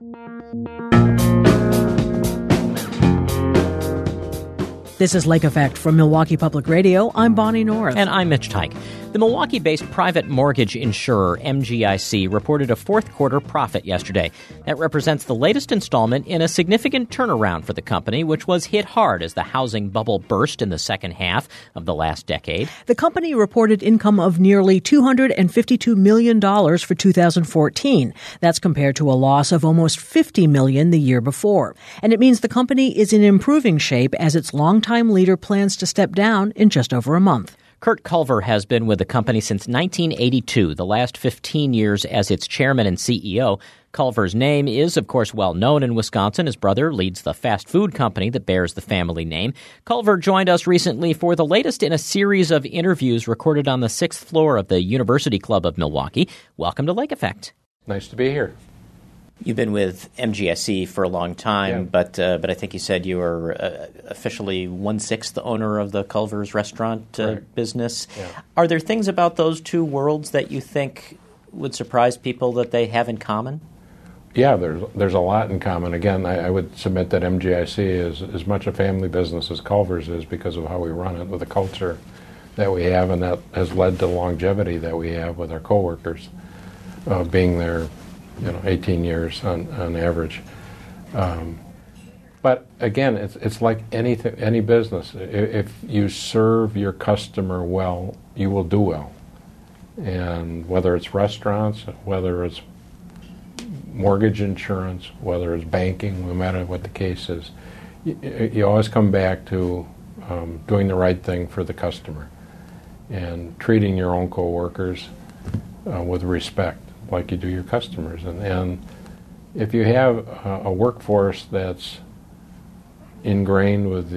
This is Lake Effect from Milwaukee Public Radio. I'm Bonnie North. And I'm Mitch Teich. The Milwaukee-based private mortgage insurer MGIC reported a fourth quarter profit yesterday. That represents the latest installment in a significant turnaround for the company, which was hit hard as the housing bubble burst in the second half of the last decade. The company reported income of nearly $252 million for 2014. That's compared to a loss of almost $50 million the year before. And it means the company is in improving shape as its longtime leader plans to step down in just over a month. Kurt Culver has been with the company since 1982, the last 15 years as its chairman and CEO. Culver's name is, of course, well known in Wisconsin. His brother leads the fast food company that bears the family name. Culver joined us recently for the latest in a series of interviews recorded on the 6th floor of the University Club of Milwaukee. Welcome to Lake Effect. Nice to be here. You've been with MGIC for a long time, but I think you said you were officially 1/6 the owner of the Culver's restaurant business. Yeah. Are there things about those two worlds that you think would surprise people that they have in common? Yeah, there's a lot in common. Again, I would submit that MGIC is as much a family business as Culver's is because of how we run it, with the culture that we have, and that has led to the longevity that we have with our coworkers being there 18 years on average. But again, it's like any business. If you serve your customer well, you will do well. And whether it's restaurants, whether it's mortgage insurance, whether it's banking, no matter what the case is, you always come back to doing the right thing for the customer and treating your own coworkers with respect, like you do your customers. And if you have a workforce that's ingrained with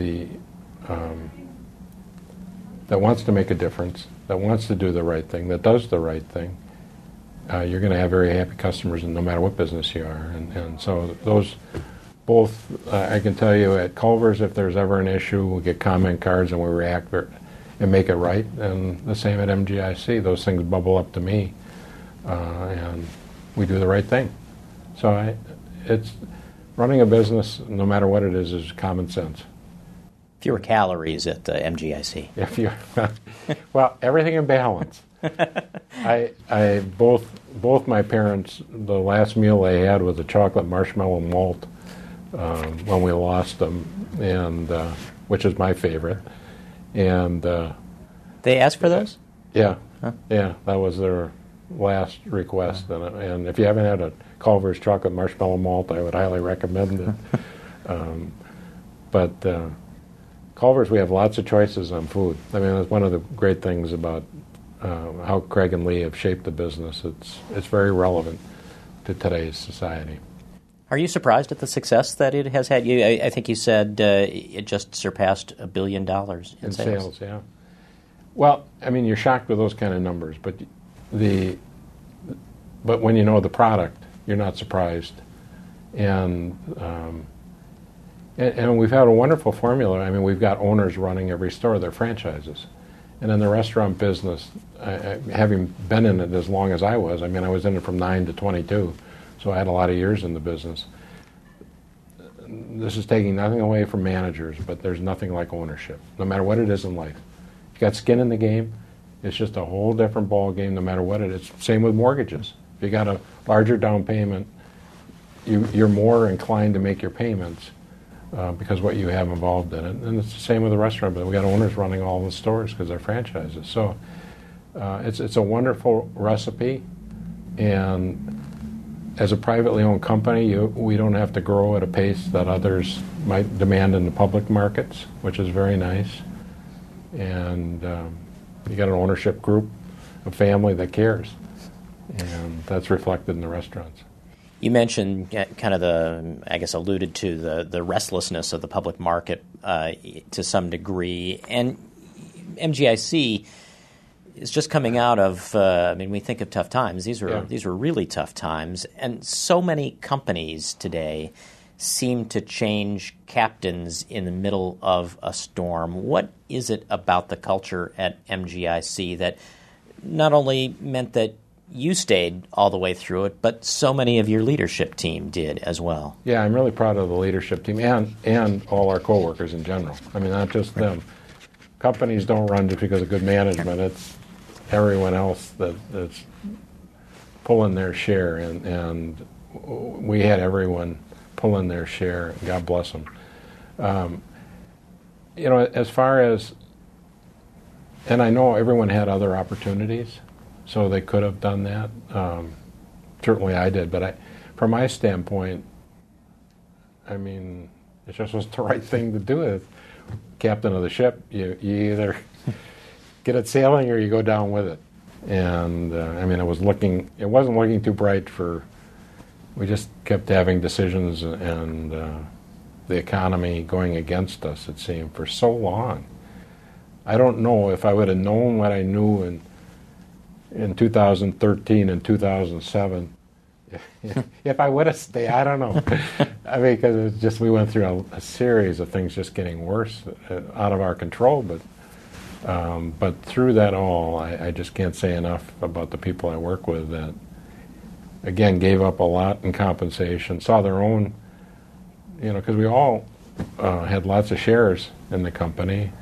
that wants to make a difference, that wants to do the right thing, that does the right thing, you're going to have very happy customers no matter what business you are. And so those both, I can tell you at Culver's, if there's ever an issue, we get comment cards and we react and make it right. And the same at MGIC. Those things bubble up to me. And we do the right thing. So it's running a business, no matter what it is common sense. Fewer calories at MGIC. Well, everything in balance. Both my parents, the last meal they had was a chocolate marshmallow malt when we lost them, and which is my favorite. And they asked for those? Yeah, huh? Yeah, that was their last request. And if you haven't had a Culver's chocolate marshmallow malt, I would highly recommend it. But Culver's, we have lots of choices on food. I mean, that's one of the great things about how Craig and Lee have shaped the business. It's very relevant to today's society. Are you surprised at the success that it has had? I think you said it just surpassed $1 billion in sales. Yeah. Well, I mean, you're shocked with those kind of numbers, but when you know the product, you're not surprised. And we've had a wonderful formula. I mean, we've got owners running every store, they're franchises. And in the restaurant business, having been in it as long as I was in it from 9 to 22, so I had a lot of years in the business. This is taking nothing away from managers, but there's nothing like ownership, no matter what it is in life. If you got skin in the game, it's just a whole different ball game, no matter what it is. Same with mortgages. If you got a larger down payment, you're more inclined to make your payments because what you have involved in it. And it's the same with the restaurant, but we got owners running all the stores because they're franchises. So it's a wonderful recipe, and as a privately owned company, we don't have to grow at a pace that others might demand in the public markets, which is very nice. And you got an ownership group, a family that cares, and that's reflected in the restaurants. You mentioned kind of alluded to the restlessness of the public market to some degree, and MGIC is just coming out of, we think of tough times. These were really tough times, and so many companies today seem to change captains in the middle of a storm. What is it about the culture at MGIC that not only meant that you stayed all the way through it, but so many of your leadership team did as well. Yeah, I'm really proud of the leadership team and all our coworkers in general. I mean, not just them. Companies don't run just because of good management. It's everyone else that's pulling their share, and we had everyone pulling their share. God bless them. As far as, and I know everyone had other opportunities, so they could have done that. Certainly I did, but from my standpoint, I mean, it just was the right thing to do. As captain of the ship, you either get it sailing or you go down with it. And I mean, it wasn't looking too bright we just kept having decisions and the economy going against us, it seemed, for so long. I don't know if I would have known what I knew in 2013 and 2007, if I would have stayed. I don't know. I mean, because we went through a series of things just getting worse, out of our control. But through that all, I just can't say enough about the people I work with that, again, gave up a lot in compensation, saw their own, because we all had lots of shares in the company,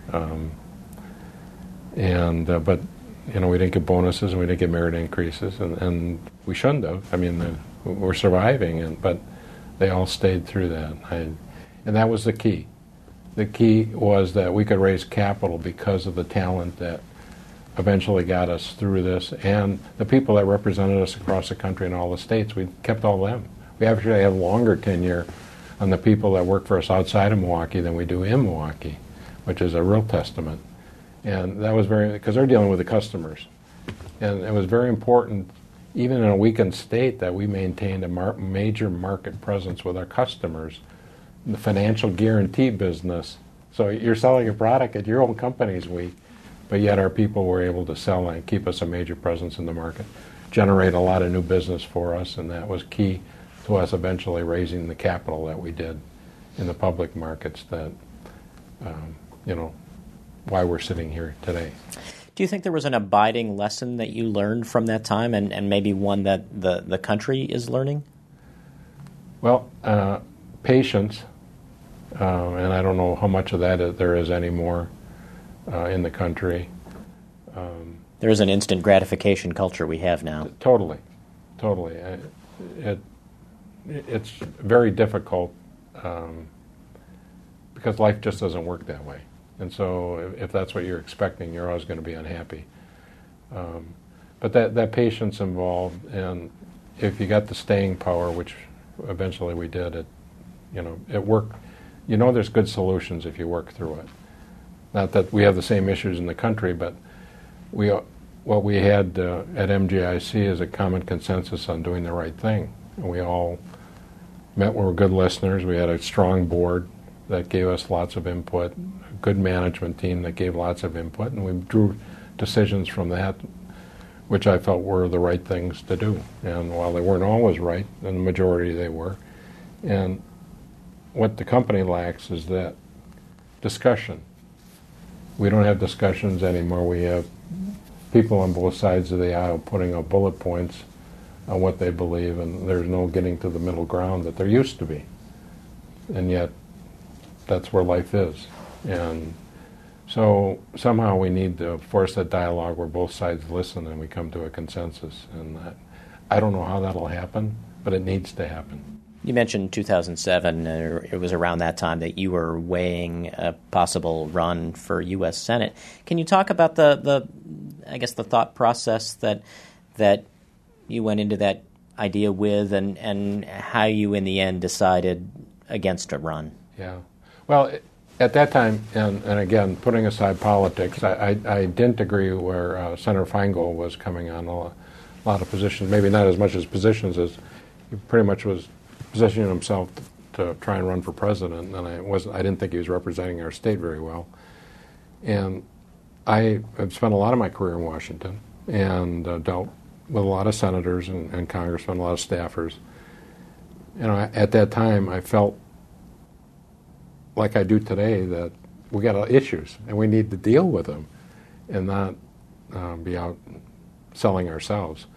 but we didn't get bonuses and we didn't get merit increases, and we shouldn't have. I mean, we're surviving, but they all stayed through that, and that was the key. The key was that we could raise capital because of the talent that eventually got us through this, and the people that represented us across the country in all the states. We kept all of them. We actually have longer tenure on the people that work for us outside of Milwaukee than we do in Milwaukee, which is a real testament. And that was because they're dealing with the customers. And it was very important, even in a weakened state, that we maintained a major market presence with our customers, the financial guarantee business. So you're selling a product at your own company's weak, but yet our people were able to sell and keep us a major presence in the market, generate a lot of new business for us, and that was key to us eventually raising the capital that we did in the public markets that, why we're sitting here today. Do you think there was an abiding lesson that you learned from that time, and maybe one that the country is learning? Well, patience, and I don't know how much of that there is anymore in the country. There is an instant gratification culture we have now. Totally. It's very difficult because life just doesn't work that way. And so if that's what you're expecting, you're always going to be unhappy. But that patience involved, and if you got the staying power, which eventually we did, it worked. There's good solutions if you work through it. Not that we have the same issues in the country, but what we had at MGIC is a common consensus on doing the right thing. And we all met, we were good listeners. We had a strong board that gave us lots of input, a good management team that gave lots of input, and we drew decisions from that, which I felt were the right things to do. And while they weren't always right, in the majority they were. And what the company lacks is that discussion. We don't have discussions anymore. We have people on both sides of the aisle putting up bullet points on what they believe, and there's no getting to the middle ground that there used to be. And yet, that's where life is. And so somehow we need to force that dialogue where both sides listen and we come to a consensus. And I don't know how that'll happen, but it needs to happen. You mentioned 2007. It was around that time that you were weighing a possible run for U.S. Senate. Can you talk about the thought process that you went into that idea with, and how you in the end decided against a run? Yeah. Well, at that time, and again, putting aside politics, I didn't agree where Senator Feingold was coming on a lot of positions, maybe not as much as positions as he pretty much was positioning himself to try and run for president, and I didn't think he was representing our state very well. And I have spent a lot of my career in Washington and dealt with a lot of senators and congressmen, a lot of staffers. At that time, I felt like I do today that we got issues and we need to deal with them and not be out selling ourselves.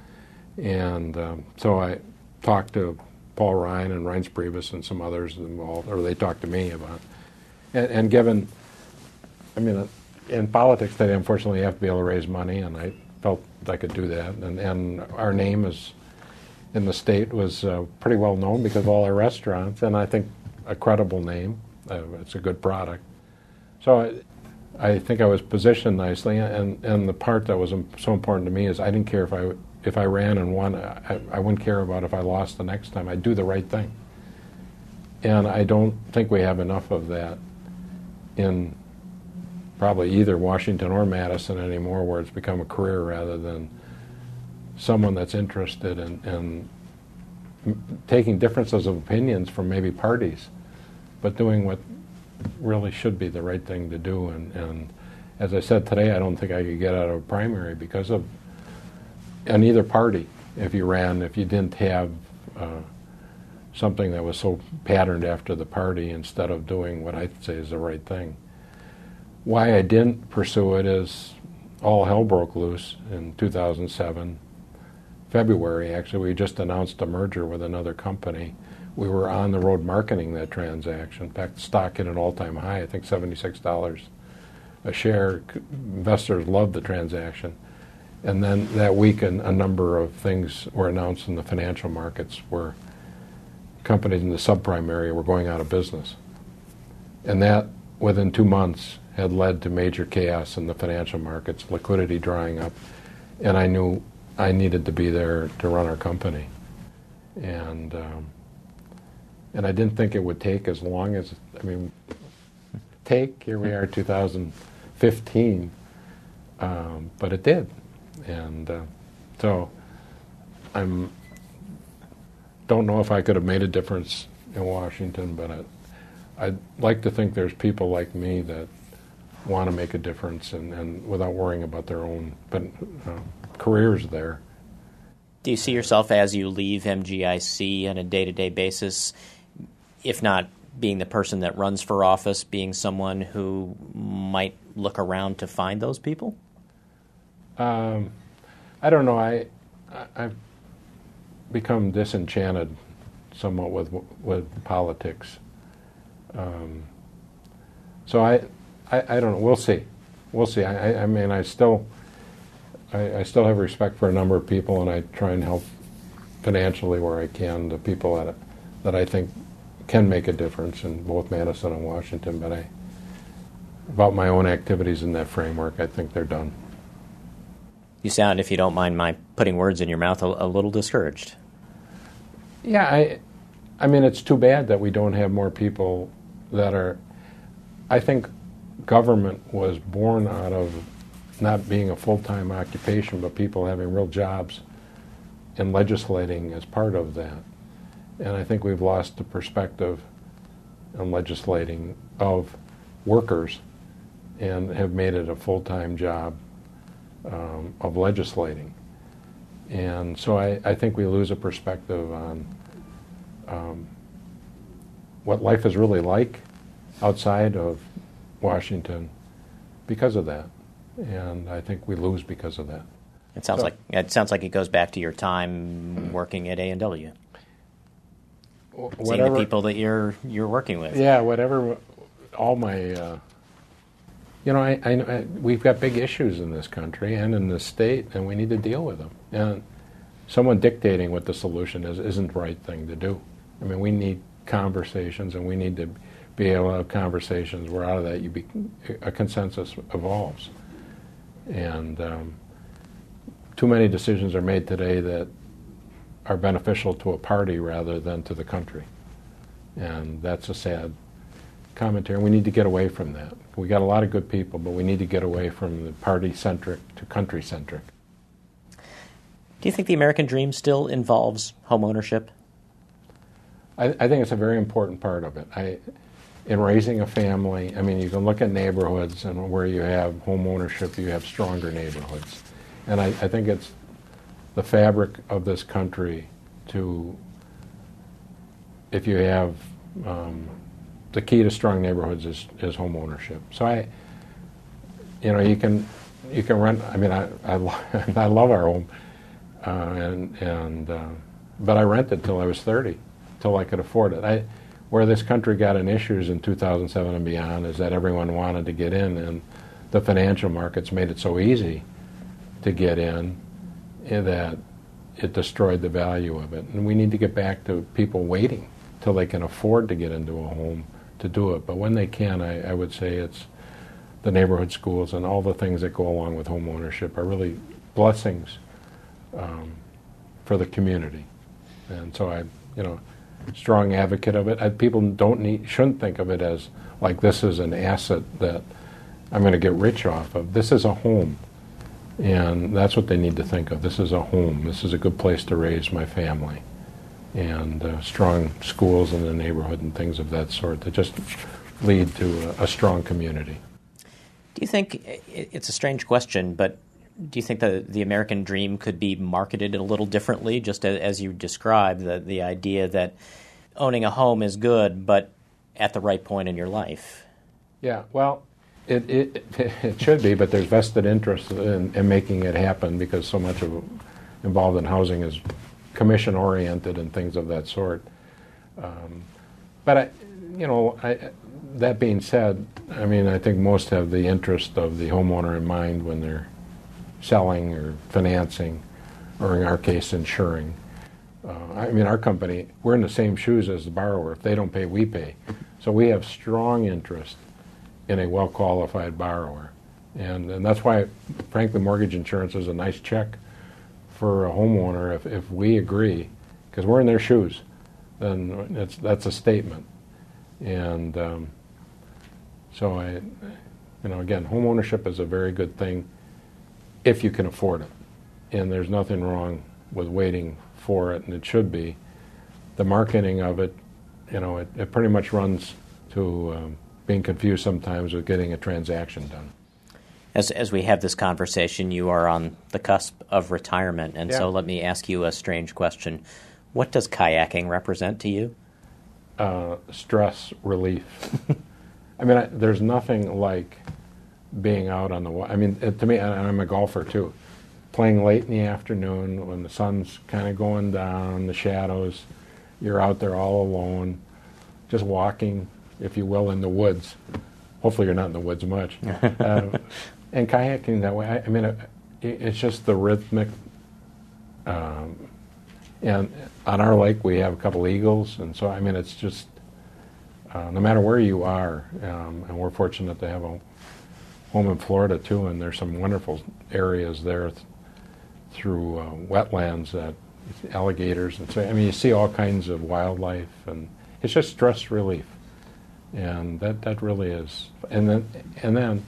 And so I talked to Paul Ryan and Reince Priebus and some others involved, or they talked to me about it. And given, I mean, in politics today, unfortunately, you have to be able to raise money, and I felt I could do that. And our name is in the state was pretty well known because of all our restaurants, and I think a credible name. It's a good product. So I think I was positioned nicely, and the part that was so important to me is I didn't care if I ran and won. I wouldn't care about if I lost the next time. I'd do the right thing. And I don't think we have enough of that in probably either Washington or Madison anymore, where it's become a career rather than someone that's interested in taking differences of opinions from maybe parties, but doing what really should be the right thing to do. And as I said today, I don't think I could get out of a primary because of, in either party, if you didn't have something that was so patterned after the party instead of doing what I'd say is the right thing. Why I didn't pursue it is all hell broke loose in 2007. February, actually, we just announced a merger with another company. We were on the road marketing that transaction. In fact, the stock hit an all-time high, I think $76 a share. Investors loved the transaction. And then that week, a number of things were announced in the financial markets where companies in the subprime area were going out of business. And that, within 2 months, had led to major chaos in the financial markets, liquidity drying up, and I knew I needed to be there to run our company. And I didn't think it would take as long as, here we are, 2015, but it did. And so don't know if I could have made a difference in Washington, but I'd like to think there's people like me that want to make a difference and without worrying about their own careers there. Do you see yourself as you leave MGIC on a day-to-day basis, if not being the person that runs for office, being someone who might look around to find those people? I don't know. I've become disenchanted somewhat with politics. So I don't know. We'll see. I still have respect for a number of people, and I try and help financially where I can the people that I think can make a difference in both Madison and Washington. But about my own activities in that framework, I think they're done. You sound, if you don't mind my putting words in your mouth, a little discouraged. Yeah, I mean, it's too bad that we don't have more people that are. I think government was born out of not being a full-time occupation, but people having real jobs and legislating as part of that. And I think we've lost the perspective on legislating of workers and have made it a full-time job of legislating. And so I think we lose a perspective on what life is really like outside of Washington because of that. And I think we lose because of that. It sounds like it goes back to your time working at A&W. Seeing the people that you're working with. Yeah, whatever. All my, we've got big issues in this country and in this state, and we need to deal with them. And someone dictating what the solution isn't the right thing to do. I mean, we need conversations, and we need to be able to have conversations where out of that a consensus evolves. And too many decisions are made today that are beneficial to a party rather than to the country. And that's a sad commentary. We need to get away from that. We got a lot of good people, but we need to get away from the party-centric to country-centric. Do you think the American dream still involves home ownership? I think it's a very important part of it. In raising a family, I mean, you can look at neighborhoods, and where you have home ownership, you have stronger neighborhoods. And I think it's the fabric of this country if you have, the key to strong neighborhoods is home ownership. So you can rent, I mean, I love our home. But I rented till I was 30, till I could afford it. Where this country got in issues in 2007 and beyond is that everyone wanted to get in, and the financial markets made it so easy to get in that it destroyed the value of it. And we need to get back to people waiting till they can afford to get into a home to do it. But when they can, I would say it's the neighborhood schools and all the things that go along with home ownership are really blessings for the community. And so strong advocate of it. People shouldn't think of it as like this is an asset that I'm going to get rich off of. This is a home, and that's what they need to think of. This is a home. This is a good place to raise my family, and strong schools in the neighborhood and things of that sort that just lead to a strong community. Do you think, it's a strange question, but do you think the American dream could be marketed a little differently, just as you described, the idea that owning a home is good, but at the right point in your life? Yeah, well, it should be, but there's vested interest in making it happen because so much of involved in housing is commission-oriented and things of that sort. But that being said, I think most have the interest of the homeowner in mind when they're selling or financing, or in our case, insuring. Our company, we're in the same shoes as the borrower. If they don't pay, we pay. So we have strong interest in a well-qualified borrower. And that's why, frankly, mortgage insurance is a nice check for a homeowner if we agree, because we're in their shoes, then that's a statement. And so again, home ownership is a very good thing if you can afford it. And there's nothing wrong with waiting for it, and it should be. The marketing of it, it pretty much runs to being confused sometimes with getting a transaction done. As we have this conversation, you are on the cusp of retirement, and so let me ask you a strange question. What does kayaking represent to you? Stress relief. There's nothing like being out on the water. To me, and I'm a golfer too, playing late in the afternoon when the sun's kind of going down, the shadows, you're out there all alone, just walking, if you will, in the woods. Hopefully you're not in the woods much. And kayaking that way, it's just the rhythmic. And on our lake we have a couple eagles, and so it's just no matter where you are, and we're fortunate to have a home in Florida too, and there's some wonderful areas there through wetlands that alligators, and so you see all kinds of wildlife, and it's just stress relief, and that really is. And then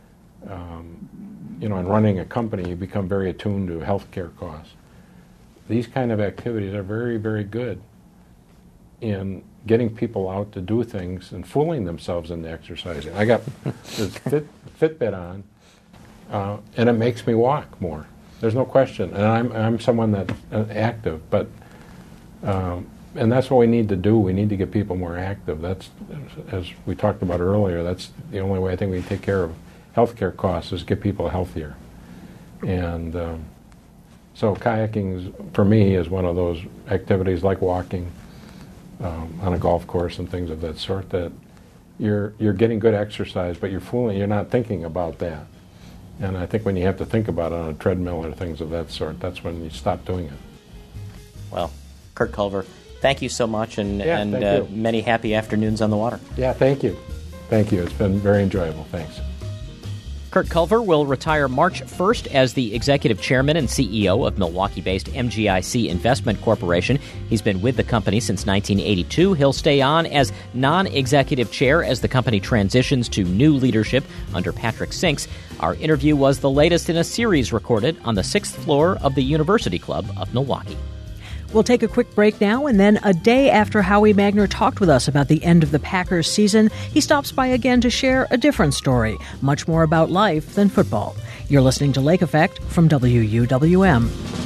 in running a company, you become very attuned to healthcare costs. These kind of activities are very, very good in getting people out to do things and fooling themselves into exercising. I got this Fitbit on, and it makes me walk more. There's no question. And I'm someone that's active, but and that's what we need to do. We need to get people more active. That's, as we talked about earlier, that's the only way I think we can take care of healthcare costs is get people healthier. And so kayaking, for me, is one of those activities like walking on a golf course and things of that sort, that you're getting good exercise, but you're not thinking about that. And I think when you have to think about it on a treadmill or things of that sort, that's when you stop doing it. Well, Kurt Culver, thank you so much, and many happy afternoons on the water. Yeah, thank you. Thank you. It's been very enjoyable. Thanks. Kurt Culver will retire March 1st as the executive chairman and CEO of Milwaukee-based MGIC Investment Corporation. He's been with the company since 1982. He'll stay on as non-executive chair as the company transitions to new leadership under Patrick Sinks. Our interview was the latest in a series recorded on the 6th floor of the University Club of Milwaukee. We'll take a quick break now, and then a day after Howie Magner talked with us about the end of the Packers season, he stops by again to share a different story, much more about life than football. You're listening to Lake Effect from WUWM.